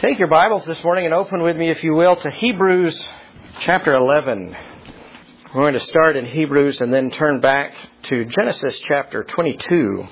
Take your Bibles this morning and open with me, if you will, to Hebrews chapter 11. We're going to start in Hebrews and then turn back to Genesis chapter 22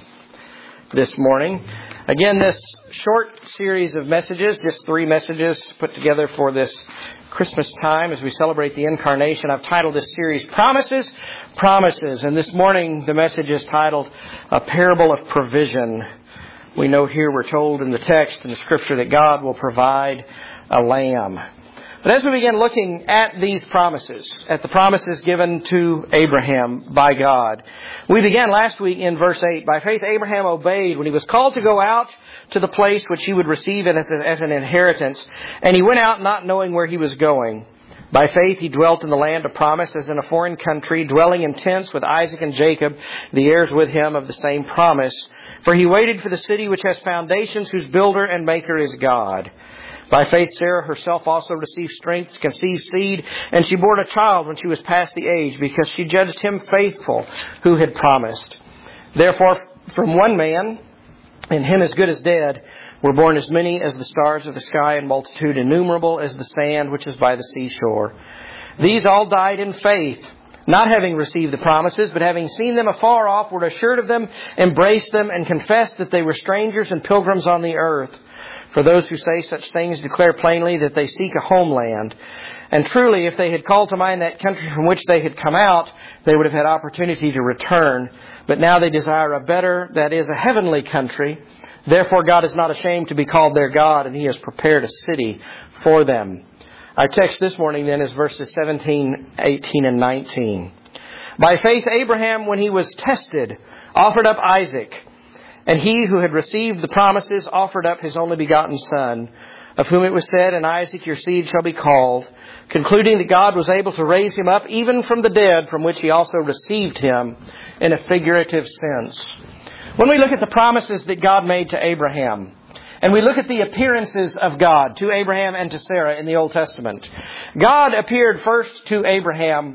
this morning. Again, this short series of messages, just 3 messages put together for this Christmas time as we celebrate the Incarnation. I've titled this series, Promises, Promises. And this morning the message is titled, A Parable of Provision. We know here we're told in the text in the Scripture that God will provide a lamb. But as we begin looking at these promises, at the promises given to Abraham by God, we began last week in verse 8. By faith Abraham obeyed when he was called to go out to the place which he would receive it as an inheritance. And he went out not knowing where he was going. By faith he dwelt in the land of promise as in a foreign country, dwelling in tents with Isaac and Jacob, the heirs with him of the same promise. For he waited for the city which has foundations, whose builder and maker is God. By faith Sarah herself also received strength to conceive seed, and she bore a child when she was past the age, because she judged him faithful who had promised. Therefore from one man, and him as good as dead, were born as many as the stars of the sky, and multitude innumerable as the sand which is by the seashore. These all died in faith, not having received the promises, but having seen them afar off, were assured of them, embraced them, and confessed that they were strangers and pilgrims on the earth. For those who say such things declare plainly that they seek a homeland. And truly, if they had called to mind that country from which they had come out, they would have had opportunity to return. But now they desire a better, that is, a heavenly country. Therefore God is not ashamed to be called their God, and He has prepared a city for them. Our text this morning then is verses 17, 18, and 19. By faith Abraham, when he was tested, offered up Isaac. And he who had received the promises offered up his only begotten son, of whom it was said, In Isaac your seed shall be called, concluding that God was able to raise him up even from the dead, from which He also received him in a figurative sense. When we look at the promises that God made to Abraham, and we look at the appearances of God to Abraham and to Sarah in the Old Testament, God appeared first to Abraham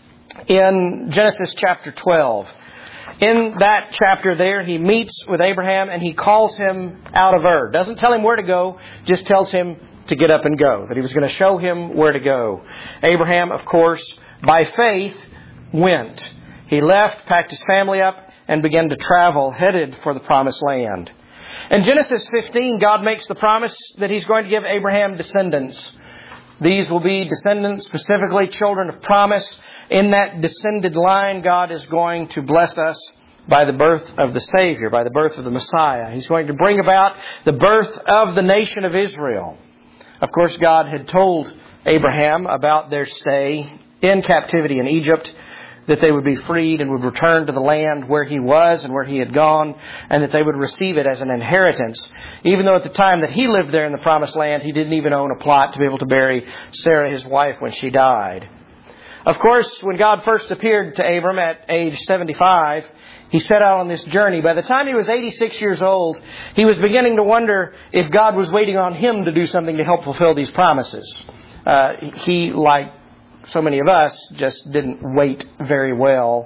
in Genesis chapter 12. In that chapter there, He meets with Abraham and He calls him out of Ur. Doesn't tell him where to go, just tells him to get up and go, that He was going to show him where to go. Abraham, of course, by faith, went. He left, packed his family up, and began to travel, headed for the promised land. In Genesis 15, God makes the promise that He's going to give Abraham descendants. These will be descendants, specifically children of promise. In that descended line, God is going to bless us by the birth of the Savior, by the birth of the Messiah. He's going to bring about the birth of the nation of Israel. Of course, God had told Abraham about their stay in captivity in Egypt, that they would be freed and would return to the land where he was and where he had gone, and that they would receive it as an inheritance. Even though at the time that he lived there in the promised land, he didn't even own a plot to be able to bury Sarah, his wife, when she died. Of course, when God first appeared to Abram at age 75, he set out on this journey. By the time he was 86 years old, he was beginning to wonder if God was waiting on him to do something to help fulfill these promises. He, like so many of us, just didn't wait very well.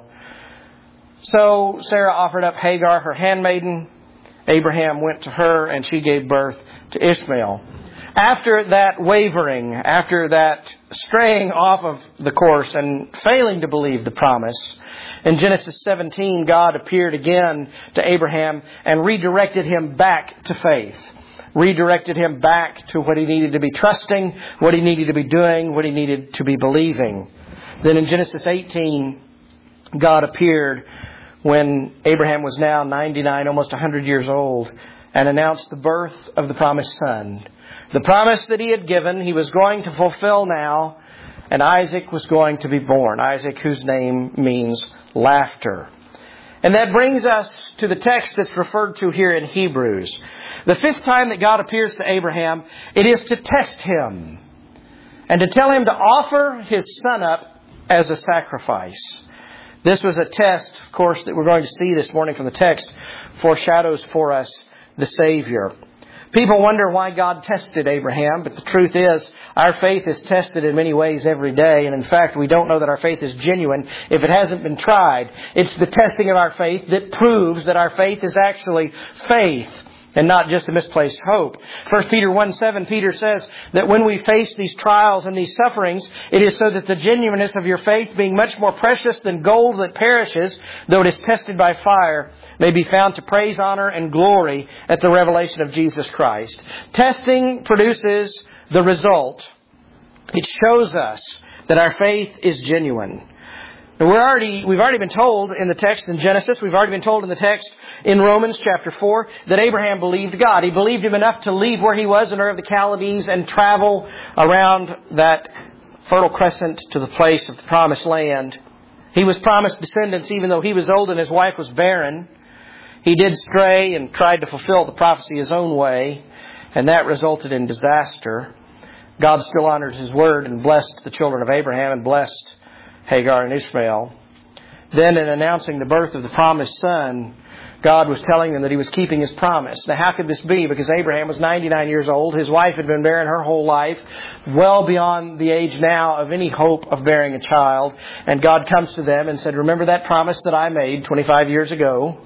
So Sarah offered up Hagar, her handmaiden. Abraham went to her and she gave birth to Ishmael. After that wavering, after that straying off of the course and failing to believe the promise, in Genesis 17, God appeared again to Abraham and redirected him back to faith. Redirected him back to what he needed to be trusting, what he needed to be doing, what he needed to be believing. Then in Genesis 18, God appeared when Abraham was now 99, almost 100 years old, and announced the birth of the promised son. The promise that He had given, He was going to fulfill now, and Isaac was going to be born. Isaac, whose name means laughter. And that brings us to the text that's referred to here in Hebrews. The 5th time that God appears to Abraham, it is to test him and to tell him to offer his son up as a sacrifice. This was a test, of course, that we're going to see this morning from the text, foreshadows for us the Savior. People wonder why God tested Abraham, but the truth is our faith is tested in many ways every day. And in fact, we don't know that our faith is genuine if it hasn't been tried. It's the testing of our faith that proves that our faith is actually faith. and not just a misplaced hope. 1 Peter 1:7, Peter says that when we face these trials and these sufferings, it is so that the genuineness of your faith, being much more precious than gold that perishes, though it is tested by fire, may be found to praise, honor, and glory at the revelation of Jesus Christ. Testing produces the result. It shows us that our faith is genuine. Now we've already been told in the text in Genesis, we've already been told in the text in Romans chapter 4, that Abraham believed God. He believed Him enough to leave where he was in Ur of the Chaldees and travel around that Fertile Crescent to the place of the promised land. He was promised descendants even though he was old and his wife was barren. He did stray and tried to fulfill the prophecy his own way, and that resulted in disaster. God still honored His word and blessed the children of Abraham and blessed Hagar and Ishmael. Then in announcing the birth of the promised son, God was telling them that He was keeping His promise. Now how could this be? Because Abraham was 99 years old. His wife had been barren her whole life, well beyond the age now of any hope of bearing a child. And God comes to them and said, remember that promise that I made 25 years ago?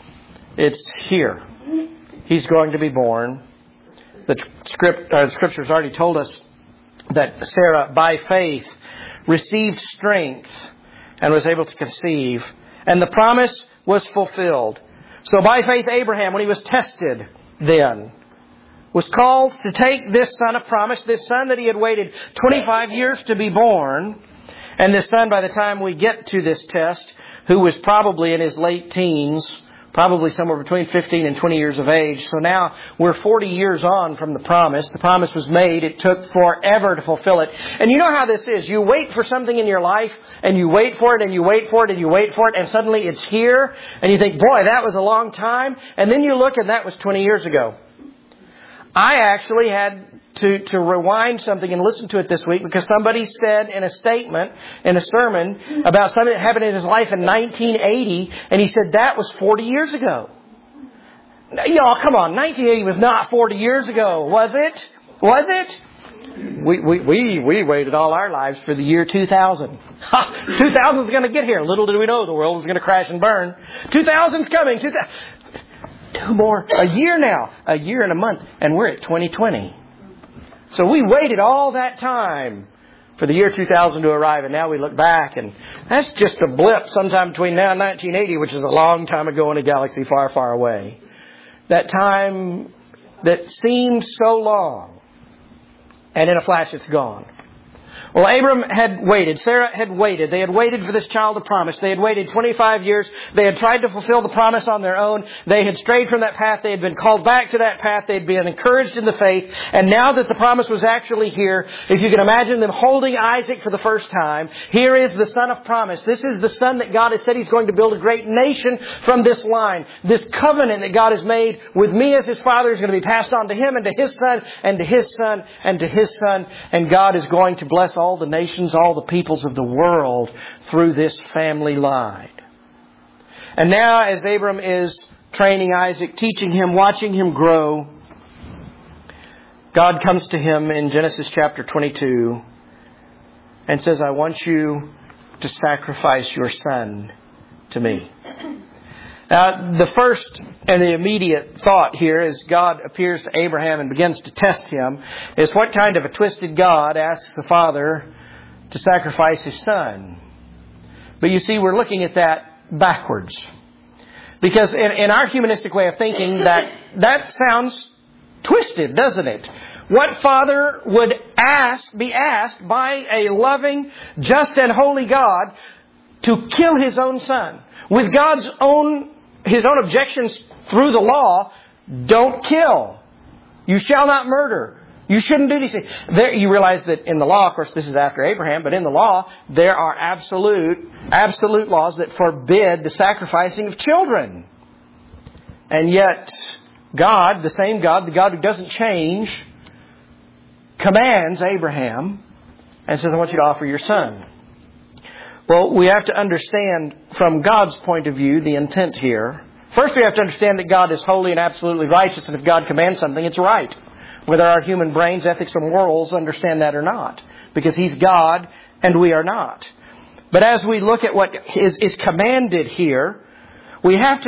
It's here. He's going to be born. The Scripture's already told us that Sarah, by faith, received strength and was able to conceive. And the promise was fulfilled. So by faith, Abraham, when he was tested then, was called to take this son of promise, this son that he had waited 25 years to be born. And this son, by the time we get to this test, who was probably in his late teens, probably somewhere between 15 and 20 years of age. So now we're 40 years on from the promise. The promise was made. It took forever to fulfill it. And you know how this is. You wait for something in your life, and you wait for it, and you wait for it, and you wait for it, and suddenly it's here. And you think, boy, that was a long time. And then you look, and that was 20 years ago. I actually had to rewind something and listen to it this week because somebody said in a statement, in a sermon, about something that happened in his life in 1980, and he said that was 40 years ago. Y'all, come on, 1980 was not 40 years ago, was it? Was it? We waited all our lives for the year 2000. 2000 is going to get here. Little did we know the world was going to crash and burn. 2000's coming. 2 more. A year now. A year and a month. And we're at 2020. So we waited all that time for the year 2000 to arrive, and now we look back, and that's just a blip sometime between now and 1980, which is a long time ago in a galaxy far, far away. That time that seemed so long, and in a flash it's gone. Well, Abram had waited. Sarah had waited. They had waited for this child of promise. They had waited 25 years. They had tried to fulfill the promise on their own. They had strayed from that path. They had been called back to that path. They had been encouraged in the faith. And now that the promise was actually here, if you can imagine them holding Isaac for the first time, here is the son of promise. This is the son that God has said He's going to build a great nation from this line. This covenant that God has made with me as His father is going to be passed on to him and to his son and to his son and to his son. And God is going to bless all the nations, all the peoples of the world through this family line. And now as Abram is training Isaac, teaching him, watching him grow, God comes to him in Genesis chapter 22 and says, I want you to sacrifice your son to me. Now, the first and the immediate thought here as God appears to Abraham and begins to test him is what kind of a twisted God asks the father to sacrifice his son? But you see, we're looking at that backwards. Because in our humanistic way of thinking, that sounds twisted, doesn't it? What father would be asked by a loving, just and holy God to kill his own son? With his own objections through the law, don't kill. You shall not murder. You shouldn't do these things. You realize that in the law, of course this is after Abraham, but in the law, there are absolute laws that forbid the sacrificing of children. And yet, God, the same God, the God who doesn't change, commands Abraham and says, I want you to offer your son. Well, we have to understand from God's point of view the intent here. First, we have to understand that God is holy and absolutely righteous, and if God commands something, it's right. Whether our human brains, ethics, or morals understand that or not. Because He's God and we are not. But as we look at what is commanded here, We have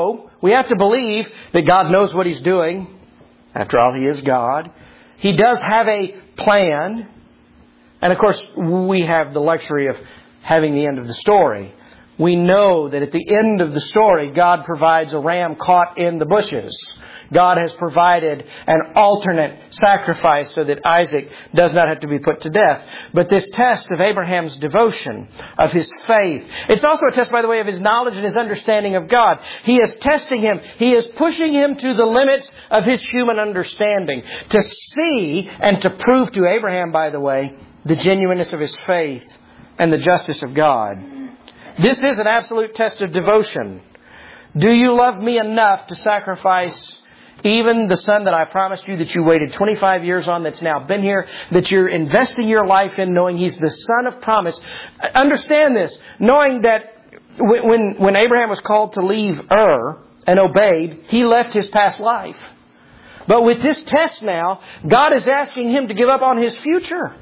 to believe that God knows what He's doing. After all, He is God. He does have a plan. And of course, we have the luxury of having the end of the story. We know that at the end of the story, God provides a ram caught in the bushes. God has provided an alternate sacrifice so that Isaac does not have to be put to death. But this test of Abraham's devotion, of his faith, it's also a test, by the way, of his knowledge and his understanding of God. He is testing him. He is pushing him to the limits of his human understanding to see and to prove to Abraham, by the way, the genuineness of his faith and the justice of God. This is an absolute test of devotion. Do you love me enough to sacrifice even the son that I promised you that you waited 25 years on, that's now been here, that you're investing your life in, knowing He's the son of promise? Understand this, knowing that when Abraham was called to leave Ur and obeyed, he left his past life. But with this test now, God is asking him to give up on his future.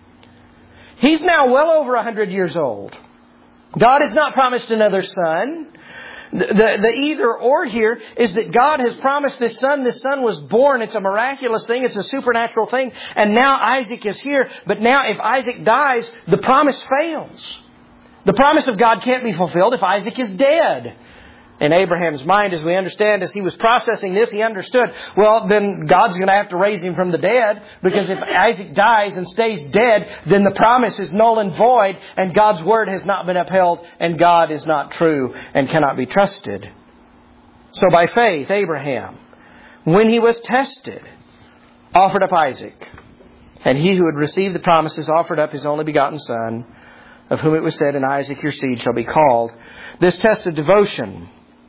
He's now well over 100 years old. God has not promised another son. The either or here is that God has promised this son. This son was born. It's a miraculous thing. It's a supernatural thing. And now Isaac is here. But now if Isaac dies, the promise fails. The promise of God can't be fulfilled if Isaac is dead. In Abraham's mind, as we understand, as he was processing this, he understood, well, then God's going to have to raise him from the dead, because if Isaac dies and stays dead, then the promise is null and void, and God's word has not been upheld, and God is not true and cannot be trusted. So by faith, Abraham, when he was tested, offered up Isaac. And he who had received the promises offered up his only begotten son, of whom it was said, in Isaac your seed shall be called. This test of devotion,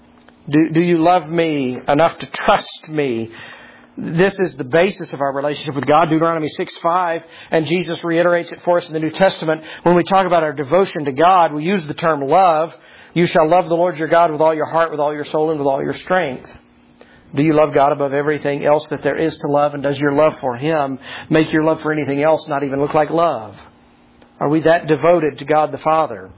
do you love me enough to trust me? This is the basis of our relationship with God. Deuteronomy 6:5, and Jesus reiterates it for us in the New Testament. When we talk about our devotion to God, we use the term love. You shall love the Lord your God with all your heart, with all your soul, and with all your strength. Do you love God above everything else that there is to love? And does your love for Him make your love for anything else not even look like love? Are we that devoted to God the Father?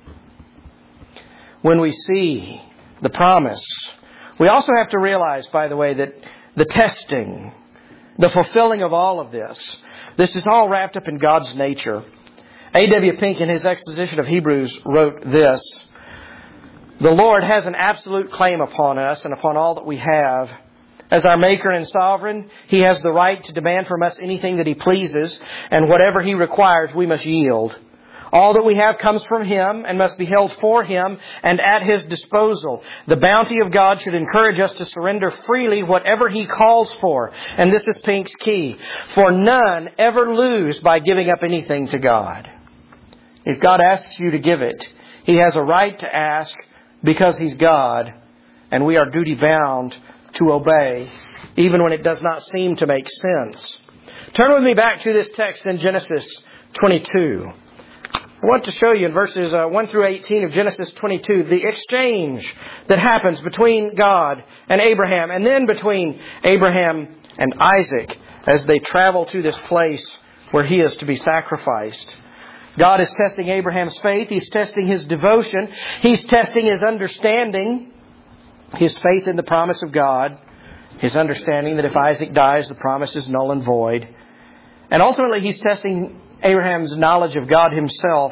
When we see the promise, we also have to realize, by the way, that the testing, the fulfilling of all of this is all wrapped up in God's nature. A.W. Pink, in his exposition of Hebrews, wrote this: the Lord has an absolute claim upon us and upon all that we have. As our Maker and Sovereign, He has the right to demand from us anything that He pleases, and whatever He requires, we must yield. All that we have comes from Him and must be held for Him and at His disposal. The bounty of God should encourage us to surrender freely whatever He calls for. And this is Pink's key. For none ever lose by giving up anything to God. If God asks you to give it, He has a right to ask because He's God. And we are duty bound to obey, even when it does not seem to make sense. Turn with me back to this text in Genesis 22. I want to show you in verses 1 through 18 of Genesis 22 the exchange that happens between God and Abraham, and then between Abraham and Isaac as they travel to this place where he is to be sacrificed. God is testing Abraham's faith. He's testing his devotion. He's testing his understanding, his faith in the promise of God, his understanding that if Isaac dies, the promise is null and void. And ultimately, He's testing Abraham's knowledge of God Himself.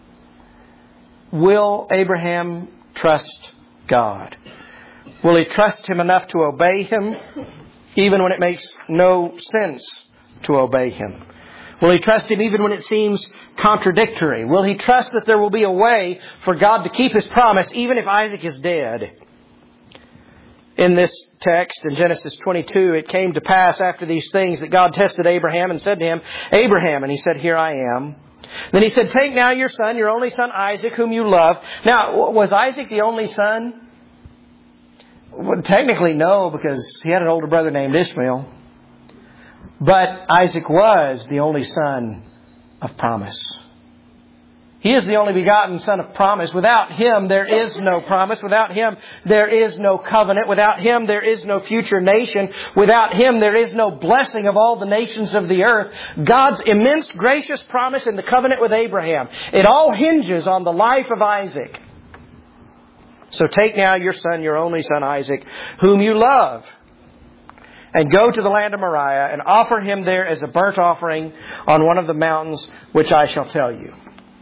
Will Abraham trust God? Will he trust Him enough to obey Him, even when it makes no sense to obey Him? Will he trust Him even when it seems contradictory? Will he trust that there will be a way for God to keep His promise, even if Isaac is dead? In this text, in Genesis 22, it came to pass after these things that God tested Abraham and said to him, Abraham, and he said, Here I am. Then He said, Take now your son, your only son Isaac, whom you love. Now, was Isaac the only son? Well, technically no, because he had an older brother named Ishmael. But Isaac was the only son of promise. He is the only begotten son of promise. Without Him, there is no promise. Without Him, there is no covenant. Without Him, there is no future nation. Without Him, there is no blessing of all the nations of the earth. God's immense gracious promise in the covenant with Abraham, it all hinges on the life of Isaac. So take now your son, your only son Isaac, whom you love, and go to the land of Moriah and offer him there as a burnt offering on one of the mountains which I shall tell you.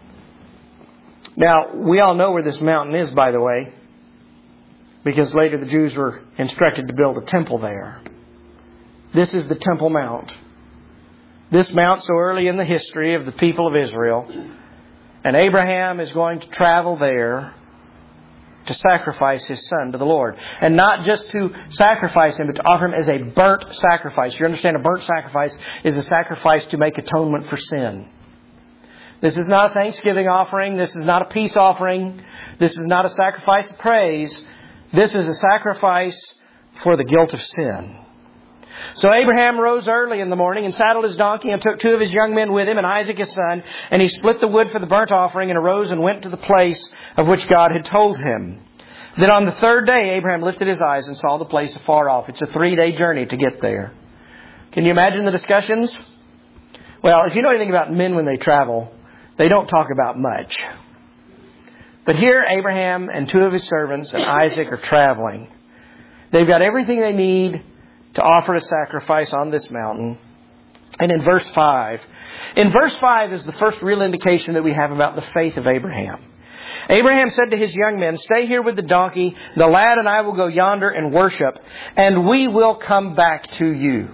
Now, we all know where this mountain is, by the way, because later the Jews were instructed to build a temple there. This is the Temple Mount. This mount so early in the history of the people of Israel. And Abraham is going to travel there to sacrifice his son to the Lord. And not just to sacrifice him, but to offer him as a burnt sacrifice. You understand, a burnt sacrifice is a sacrifice to make atonement for sin. This is not a thanksgiving offering. This is not a peace offering. This is not a sacrifice of praise. This is a sacrifice for the guilt of sin. So Abraham rose early in the morning and saddled his donkey and took 2 of his young men with him and Isaac his son. And he split the wood for the burnt offering and arose and went to the place of which God had told him. Then on the 3rd day, Abraham lifted his eyes and saw the place afar off. It's a 3-day journey to get there. Can you imagine the discussions? Well, if you know anything about men when they travel, they don't talk about much. But here Abraham and 2 of his servants and Isaac are traveling. They've got everything they need to offer a sacrifice on this mountain. And in verse 5 is the first real indication that we have about the faith of Abraham. Abraham said to his young men, "Stay here with the donkey. The lad and I will go yonder and worship, and we will come back to you."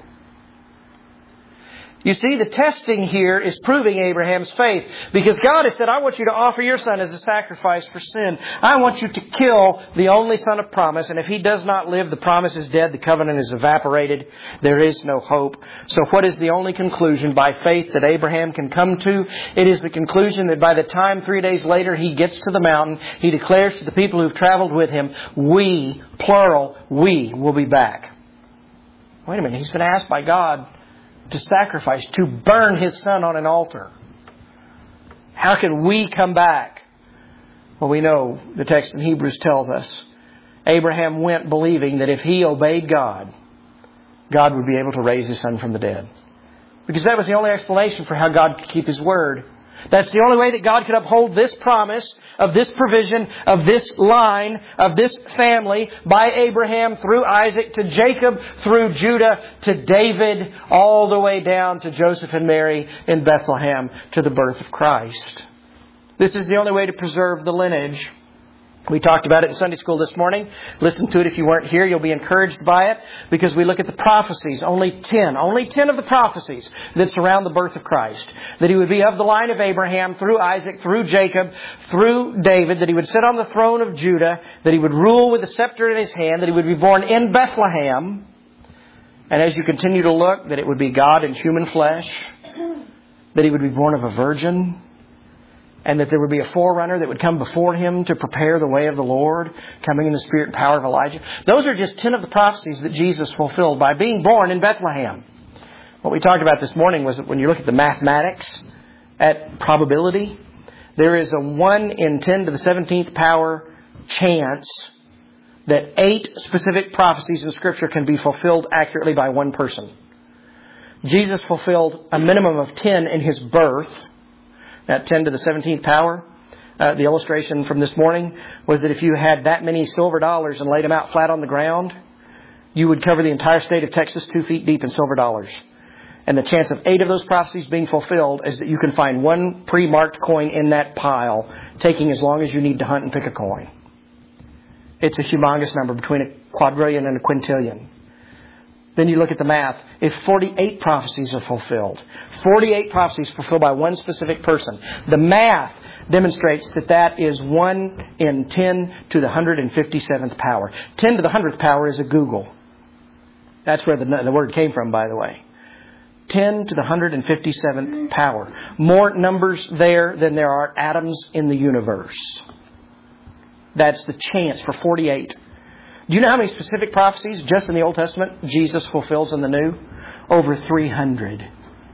You see, the testing here is proving Abraham's faith. Because God has said, I want you to offer your son as a sacrifice for sin. I want you to kill the only son of promise. And if he does not live, the promise is dead. The covenant is evaporated. There is no hope. So what is the only conclusion by faith that Abraham can come to? It is the conclusion that by the time 3 days later he gets to the mountain, he declares to the people who've traveled with him, we, plural, we will be back. Wait a minute. He's been asked by God to sacrifice, to burn his son on an altar. How can we come back? Well, we know the text in Hebrews tells us Abraham went believing that if he obeyed God, God would be able to raise his son from the dead. Because that was the only explanation for how God could keep his word. That's the only way that God could uphold this promise of this provision, of this line, of this family by Abraham through Isaac to Jacob, through Judah to David, all the way down to Joseph and Mary in Bethlehem to the birth of Christ. This is the only way to preserve the lineage. We talked about it in Sunday school this morning. Listen to it if you weren't here. You'll be encouraged by it because we look at the prophecies. Only 10 of the prophecies that surround the birth of Christ. That he would be of the line of Abraham, through Isaac, through Jacob, through David. That he would sit on the throne of Judah. That he would rule with a scepter in his hand. That he would be born in Bethlehem. And as you continue to look, that it would be God in human flesh. That he would be born of a virgin. And that there would be a forerunner that would come before him to prepare the way of the Lord, coming in the spirit and power of Elijah. Those are just 10 of the prophecies that Jesus fulfilled by being born in Bethlehem. What we talked about this morning was that when you look at the mathematics at probability, there is a 1 in 10 to the 17th power chance that 8 specific prophecies in Scripture can be fulfilled accurately by one person. Jesus fulfilled a minimum of 10 in his birth. That 10 to the 17th power. The illustration from this morning was that if you had that many silver dollars and laid them out flat on the ground, you would cover the entire state of Texas 2 feet deep in silver dollars. And the chance of 8 of those prophecies being fulfilled is that you can find one pre-marked coin in that pile, taking as long as you need to hunt and pick a coin. It's a humongous number, between a quadrillion and a quintillion. Then you look at the math. If 48 prophecies are fulfilled, 48 prophecies fulfilled by one specific person, the math demonstrates that that is 1 in 10 to the 157th power. 10 to the 100th power is a Google. That's where the word came from, by the way. 10 to the 157th power. More numbers there than there are atoms in the universe. That's the chance for 48. Do you know how many specific prophecies just in the Old Testament Jesus fulfills in the New? Over 300.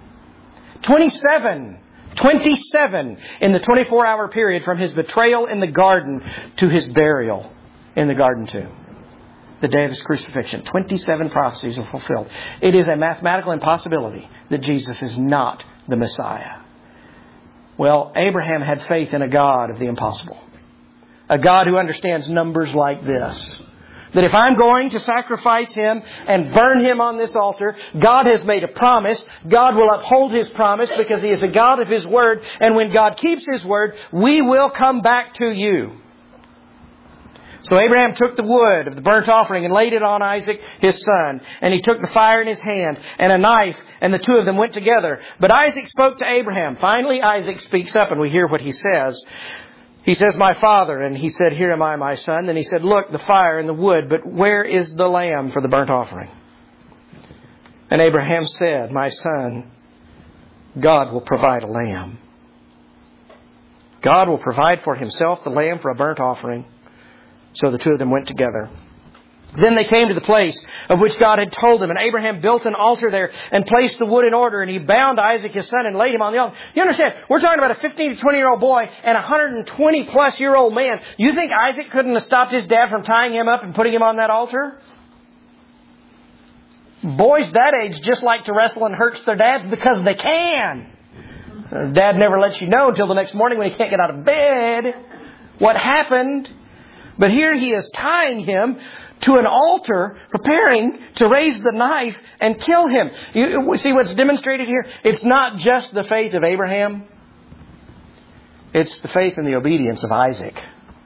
27 in the 24-hour period from his betrayal in the garden to his burial in the garden tomb. The day of his crucifixion. 27 prophecies are fulfilled. It is a mathematical impossibility that Jesus is not the Messiah. Well, Abraham had faith in a God of the impossible. a God who understands numbers like this. That if I'm going to sacrifice Him and burn Him on this altar, God has made a promise. God will uphold His promise because He is a God of His Word. And when God keeps His Word, we will come back to you. So Abraham took the wood of the burnt offering and laid it on Isaac, his son. And he took the fire in his hand and a knife, and the two of them went together. But Isaac spoke to Abraham. Finally, Isaac speaks up, and we hear what he says. He says, "My father." And he said, "Here am I, my son." Then he said, "Look, the fire and the wood, but where is the lamb for the burnt offering?" And Abraham said, "My son, God will provide a lamb." God will provide for Himself the lamb for a burnt offering. So the two of them went together. Then they came to the place of which God had told them. And Abraham built an altar there and placed the wood in order. And he bound Isaac his son and laid him on the altar. You understand, we're talking about a 15 to 20-year-old boy and a 120-plus-year-old man. You think Isaac couldn't have stopped his dad from tying him up and putting him on that altar? Boys that age just like to wrestle and hurt their dads because they can. Dad never lets you know until the next morning when he can't get out of bed what happened. But here he is tying him to an altar, preparing to raise the knife and kill him. You see what's demonstrated here? It's not just the faith of Abraham. It's the faith and the obedience of Isaac.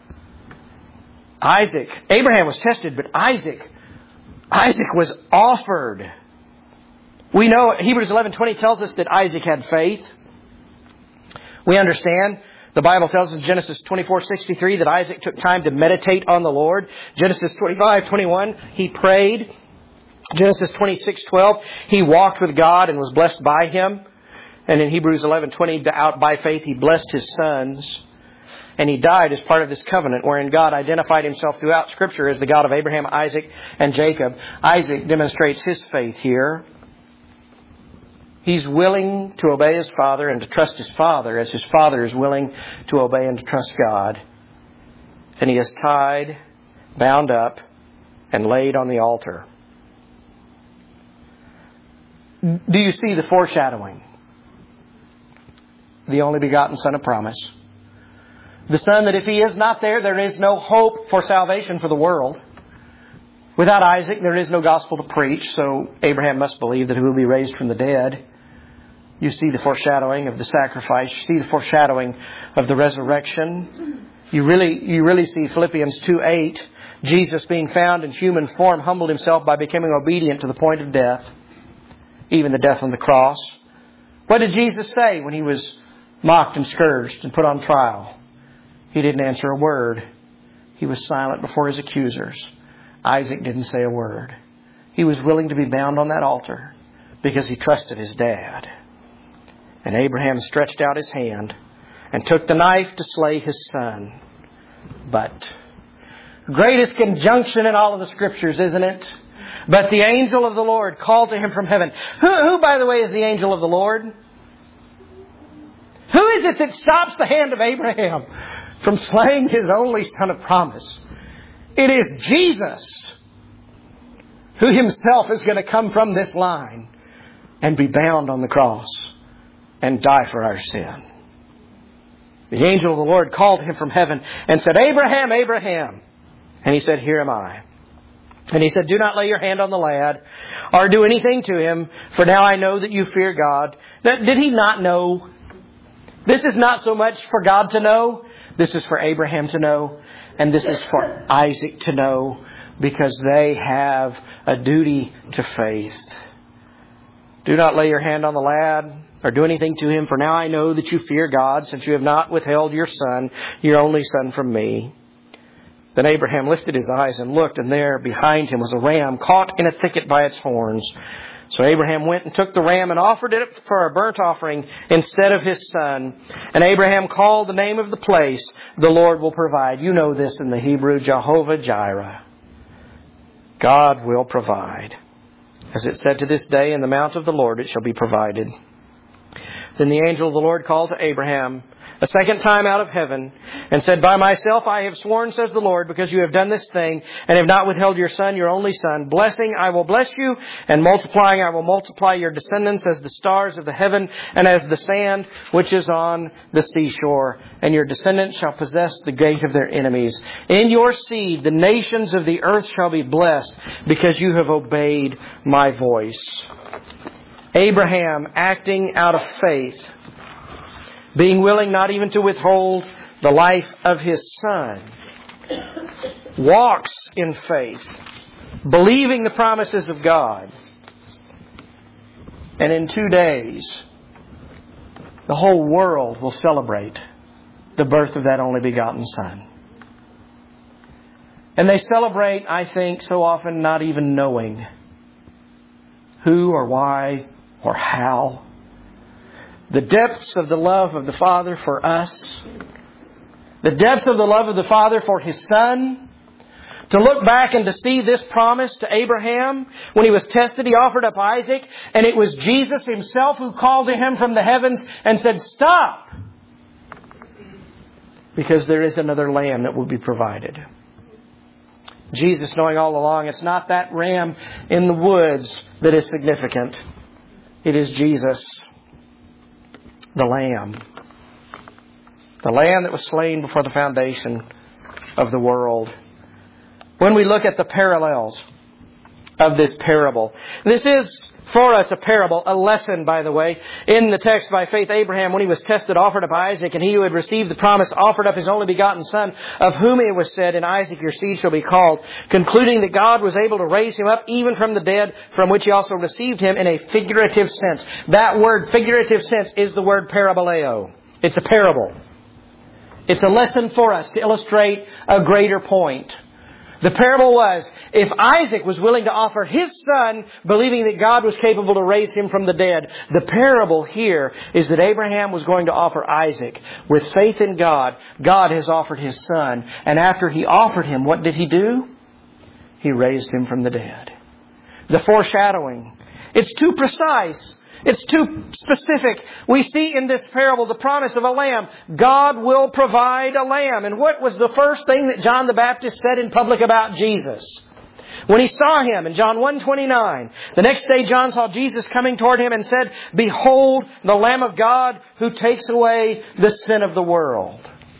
Abraham was tested, but Isaac was offered. We know Hebrews 11:20 tells us that Isaac had faith. We understand. The Bible tells us in Genesis 24:63 that Isaac took time to meditate on the Lord. Genesis 25:21, he prayed. Genesis 26:12, he walked with God and was blessed by Him. And in Hebrews 11:20, out by faith, he blessed his sons. And he died as part of this covenant wherein God identified Himself throughout Scripture as the God of Abraham, Isaac, and Jacob. Isaac demonstrates his faith here. He's willing to obey his father and to trust his father as his father is willing to obey and to trust God. And he is tied, bound up, and laid on the altar. Do you see the foreshadowing? The only begotten Son of promise. The Son that if He is not there, there is no hope for salvation for the world. Without Isaac, there is no gospel to preach, so Abraham must believe that He will be raised from the dead. You see the foreshadowing of the sacrifice. You see the foreshadowing of the resurrection. You really see Philippians 2:8. Jesus, being found in human form, humbled Himself by becoming obedient to the point of death, even the death on the cross. What did Jesus say when He was mocked and scourged and put on trial? He didn't answer a word. He was silent before His accusers. Isaac didn't say a word. He was willing to be bound on that altar because he trusted his dad. And Abraham stretched out his hand and took the knife to slay his son. But greatest conjunction in all of the Scriptures, isn't it? But the angel of the Lord called to him from heaven. Who, by the way, is the angel of the Lord? Who is it that stops the hand of Abraham from slaying his only son of promise? It is Jesus, who Himself is going to come from this line and be bound on the cross and die for our sin. The angel of the Lord called him from heaven and said, "Abraham, Abraham." And he said, "Here am I." And he said, "Do not lay your hand on the lad or do anything to him, for now I know that you fear God." Did he not know? This is not so much for God to know. This is for Abraham to know. And this is for Isaac to know, because they have a duty to faith. "Do not lay your hand on the lad or do anything to him, for now I know that you fear God, since you have not withheld your son, your only son, from me." Then Abraham lifted his eyes and looked, and there behind him was a ram caught in a thicket by its horns. So Abraham went and took the ram and offered it for a burnt offering instead of his son. And Abraham called the name of the place, "The Lord will provide." You know this in the Hebrew, Jehovah Jireh. God will provide. As it said, "To this day in the mount of the Lord it shall be provided." Then the angel of the Lord called to Abraham a second time out of heaven and said, By myself I have sworn, says the Lord, because you have done this thing and have not withheld your son, your only son. Blessing I will bless you, and multiplying I will multiply your descendants as the stars of the heaven and as the sand which is on the seashore. And your descendants shall possess the gate of their enemies. In your seed the nations of the earth shall be blessed, because you have obeyed my voice. Abraham, acting out of faith, being willing not even to withhold the life of his son, walks in faith, believing the promises of God. And in 2 days, the whole world will celebrate the birth of that only begotten Son. And they celebrate, I think, so often not even knowing who or why or how. The depths of the love of the Father for us. The depths of the love of the Father for His Son. To look back and to see this promise to Abraham. When he was tested, he offered up Isaac. And it was Jesus Himself who called to him from the heavens and said, Stop! Because there is another lamb that will be provided. Jesus, knowing all along, it's not that ram in the woods that is significant. It is Jesus, the Lamb. The Lamb that was slain before the foundation of the world. When we look at the parallels of this parable, this is for us a parable, a lesson, by the way. In the text, by faith, Abraham, when he was tested, offered up Isaac, and he who had received the promise offered up his only begotten son, of whom it was said, In Isaac your seed shall be called, concluding that God was able to raise him up even from the dead, from which he also received him in a figurative sense. That word, figurative sense, is the word paraboleo. It's a parable. It's a lesson for us to illustrate a greater point. The parable was, if Isaac was willing to offer his son, believing that God was capable to raise him from the dead, the parable here is that Abraham was going to offer Isaac. With faith in God, God has offered his son. And after he offered him, what did he do? He raised him from the dead. The foreshadowing. It's too precise. It's too specific. We see in this parable the promise of a lamb. God will provide a lamb. And what was the first thing that John the Baptist said in public about Jesus? When he saw him in John 1:29, the next day John saw Jesus coming toward him and said, Behold, the Lamb of God who takes away the sin of the world.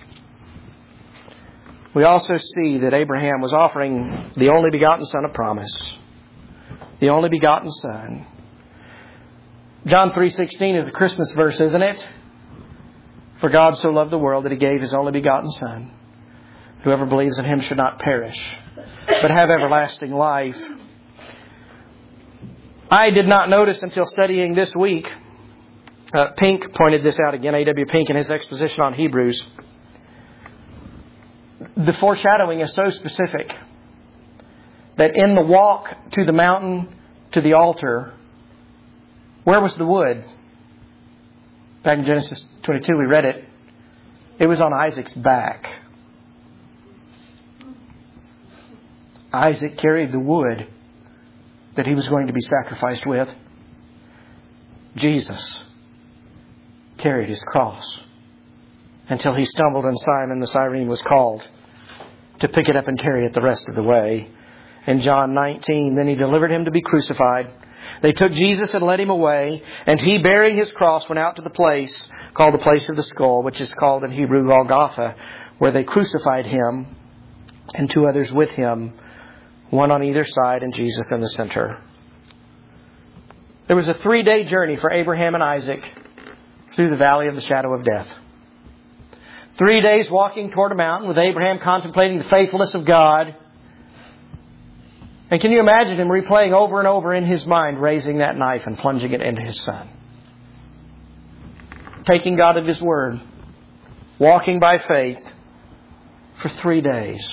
We also see that Abraham was offering the only begotten Son of promise. The only begotten Son. John 3:16 is a Christmas verse, isn't it? For God so loved the world that He gave His only begotten Son. Whoever believes in Him should not perish, but have everlasting life. I did not notice until studying this week. Pink pointed this out again, A.W. Pink, in his exposition on Hebrews. The foreshadowing is so specific that in the walk to the mountain, to the altar, where was the wood? Back in Genesis 22, we read it. It was on Isaac's back. Isaac carried the wood that he was going to be sacrificed with. Jesus carried His cross until He stumbled and Simon the Cyrene was called to pick it up and carry it the rest of the way. In John 19, then He delivered Him to be crucified. They took Jesus and led Him away, and He, bearing His cross, went out to the place called the place of the skull, which is called in Hebrew Golgotha, where they crucified Him and 2 others with Him, one on either side and Jesus in the center. There was a 3-day journey for Abraham and Isaac through the valley of the shadow of death. 3 days walking toward a mountain with Abraham contemplating the faithfulness of God. And can you imagine him replaying over and over in his mind, raising that knife and plunging it into his son? Taking God at His word, walking by faith for 3 days.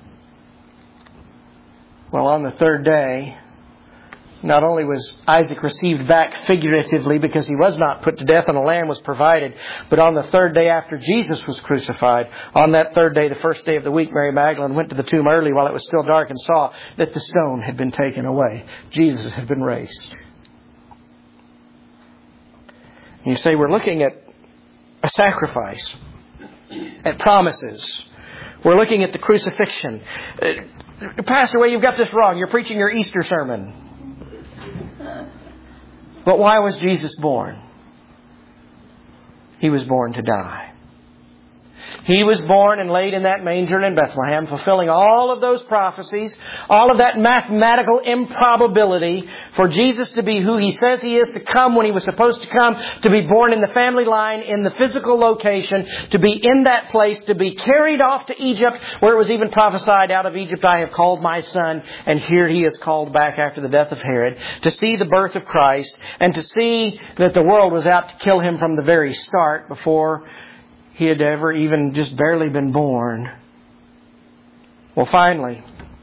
Well, on the 3rd day, not only was Isaac received back figuratively because he was not put to death and a lamb was provided, but on the 3rd day after Jesus was crucified, on that 3rd day, the first day of the week, Mary Magdalene went to the tomb early while it was still dark and saw that the stone had been taken away. Jesus had been raised. You say, we're looking at a sacrifice, at promises. We're looking at the crucifixion. Pastor, well, you've got this wrong. You're preaching your Easter sermon. But why was Jesus born? He was born to die. He was born and laid in that manger in Bethlehem, fulfilling all of those prophecies, all of that mathematical improbability for Jesus to be who He says He is, to come when He was supposed to come, to be born in the family line, in the physical location, to be in that place, to be carried off to Egypt, where it was even prophesied, out of Egypt I have called my son, and here He is called back after the death of Herod, to see the birth of Christ, and to see that the world was out to kill Him from the very start before He had ever even just barely been born. Well, finally,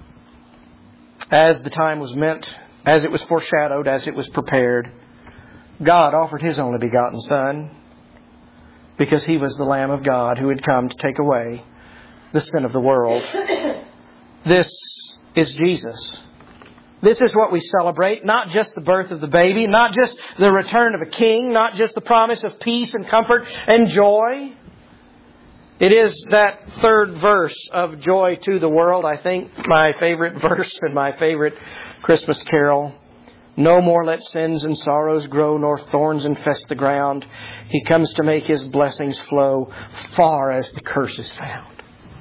as the time was meant, as it was foreshadowed, as it was prepared, God offered His only begotten Son because He was the Lamb of God who had come to take away the sin of the world. This is Jesus. This is what we celebrate, not just the birth of the baby, not just the return of a king, not just the promise of peace and comfort and joy. It is that third verse of Joy to the World, I think, my favorite verse and my favorite Christmas carol. No more let sins and sorrows grow, nor thorns infest the ground. He comes to make His blessings flow far as the curse is found.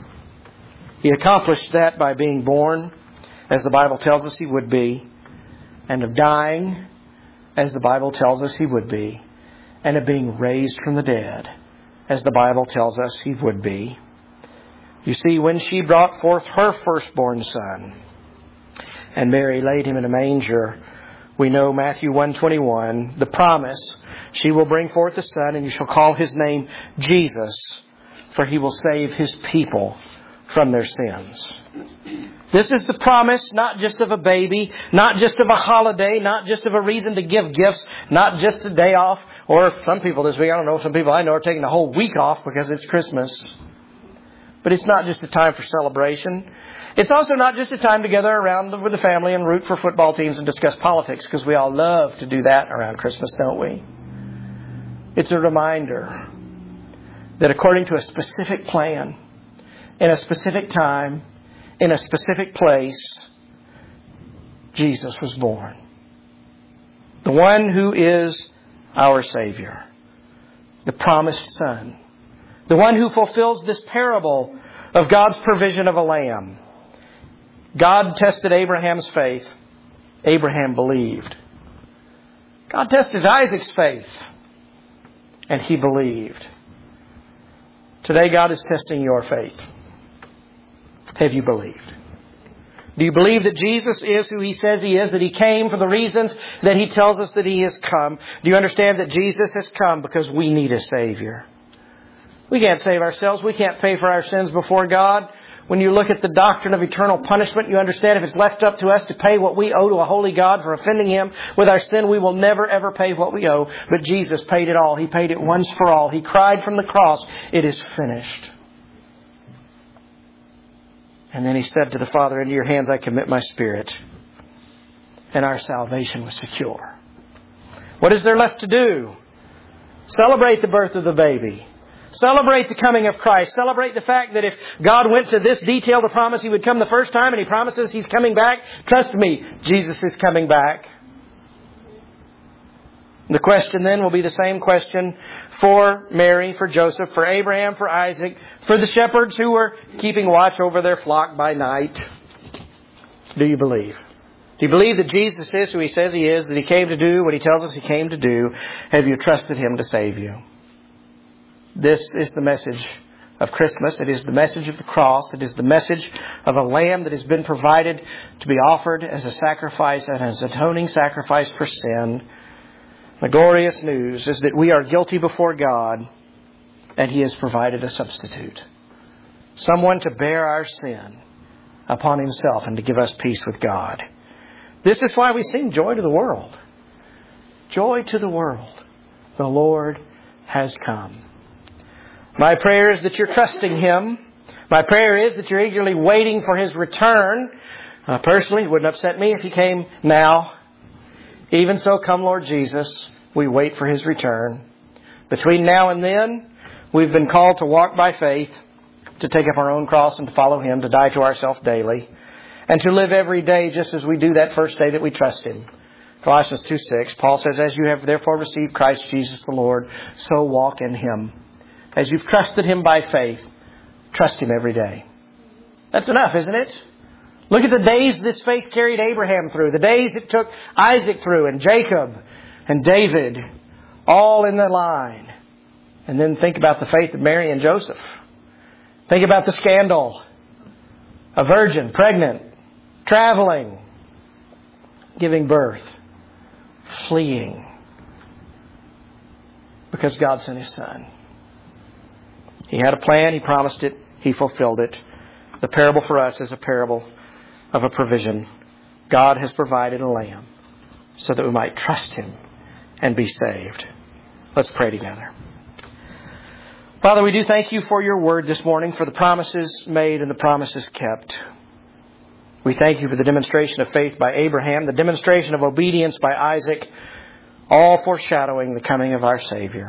He accomplished that by being born, as the Bible tells us He would be, and of dying, as the Bible tells us He would be, and of being raised from the dead, as the Bible tells us He would be. You see, when she brought forth her firstborn son, and Mary laid Him in a manger, we know Matthew 1:21, the promise, she will bring forth a son, and you shall call His name Jesus, for He will save His people from their sins. This is the promise not just of a baby, not just of a holiday, not just of a reason to give gifts, not just a day off. Or some people this week, I don't know, some people I know are taking the whole week off because it's Christmas. But it's not just a time for celebration. It's also not just a time together around with the family and root for football teams and discuss politics, because we all love to do that around Christmas, don't we? It's a reminder that according to a specific plan, in a specific time, in a specific place, Jesus was born. The one who is our Savior, the promised Son, the one who fulfills this parable of God's provision of a lamb. God tested Abraham's faith. Abraham believed. God tested Isaac's faith, and he believed. Today God is testing your faith. Have you believed? Do you believe that Jesus is who He says He is, that He came for the reasons that He tells us that He has come? Do you understand that Jesus has come because we need a Savior? We can't save ourselves. We can't pay for our sins before God. When you look at the doctrine of eternal punishment, you understand if it's left up to us to pay what we owe to a holy God for offending Him with our sin, we will never ever pay what we owe. But Jesus paid it all. He paid it once for all. He cried from the cross, "It is finished." And then He said to the Father, "Into your hands I commit my spirit." And our salvation was secure. What is there left to do? Celebrate the birth of the baby. Celebrate the coming of Christ. Celebrate the fact that if God went to this detail to promise He would come the first time, and He promises He's coming back, trust me, Jesus is coming back. The question then will be the same question for Mary, for Joseph, for Abraham, for Isaac, for the shepherds who were keeping watch over their flock by night. Do you believe? Do you believe that Jesus is who He says He is, that He came to do what He tells us He came to do? Have you trusted Him to save you? This is the message of Christmas. It is the message of the cross. It is the message of a lamb that has been provided to be offered as a sacrifice and as an atoning sacrifice for sin. The glorious news is that we are guilty before God, and He has provided a substitute. Someone to bear our sin upon Himself and to give us peace with God. This is why we sing Joy to the World. Joy to the world. The Lord has come. My prayer is that you're trusting Him. My prayer is that you're eagerly waiting for His return. Personally, it wouldn't upset me if He came now. Even so, come Lord Jesus, we wait for His return. Between now and then, we've been called to walk by faith, to take up our own cross and to follow Him, to die to ourselves daily, and to live every day just as we do that first day that we trust Him. Colossians 2:6, Paul says, as you have therefore received Christ Jesus the Lord, so walk in Him. As you've trusted Him by faith, trust Him every day. That's enough, isn't it? Look at the days this faith carried Abraham through, the days it took Isaac through, and Jacob and David, all in the line. And then think about the faith of Mary and Joseph. Think about the scandal. A virgin, pregnant, traveling, giving birth, fleeing, because God sent His Son. He had a plan. He promised it. He fulfilled it. The parable for us is a parable of a provision. God has provided a lamb so that we might trust Him and be saved. Let's pray together. Father, we do thank You for Your word this morning, for the promises made and the promises kept. We thank You for the demonstration of faith by Abraham, the demonstration of obedience by Isaac, all foreshadowing the coming of our Savior.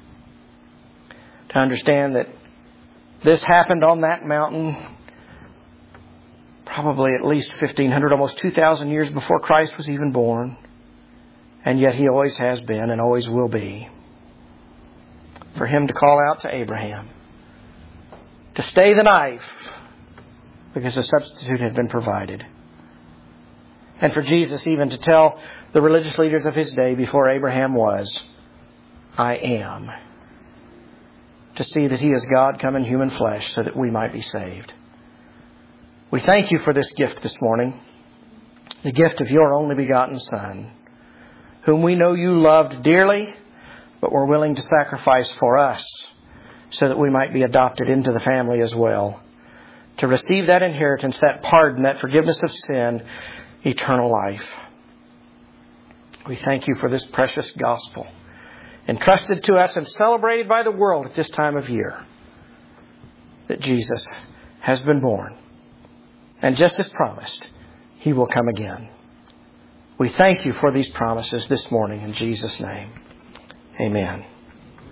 To understand that this happened on that mountain probably at least 1,500, almost 2,000 years before Christ was even born. And yet He always has been and always will be. For Him to call out to Abraham to stay the knife because a substitute had been provided. And for Jesus even to tell the religious leaders of His day before Abraham was, I am. To see that He is God come in human flesh so that we might be saved. We thank You for this gift this morning. The gift of Your only begotten Son, whom we know You loved dearly, but were willing to sacrifice for us so that we might be adopted into the family as well. To receive that inheritance, that pardon, that forgiveness of sin, eternal life. We thank You for this precious gospel, entrusted to us and celebrated by the world at this time of year, that Jesus has been born. And just as promised, He will come again. We thank You for these promises this morning in Jesus' name. Amen.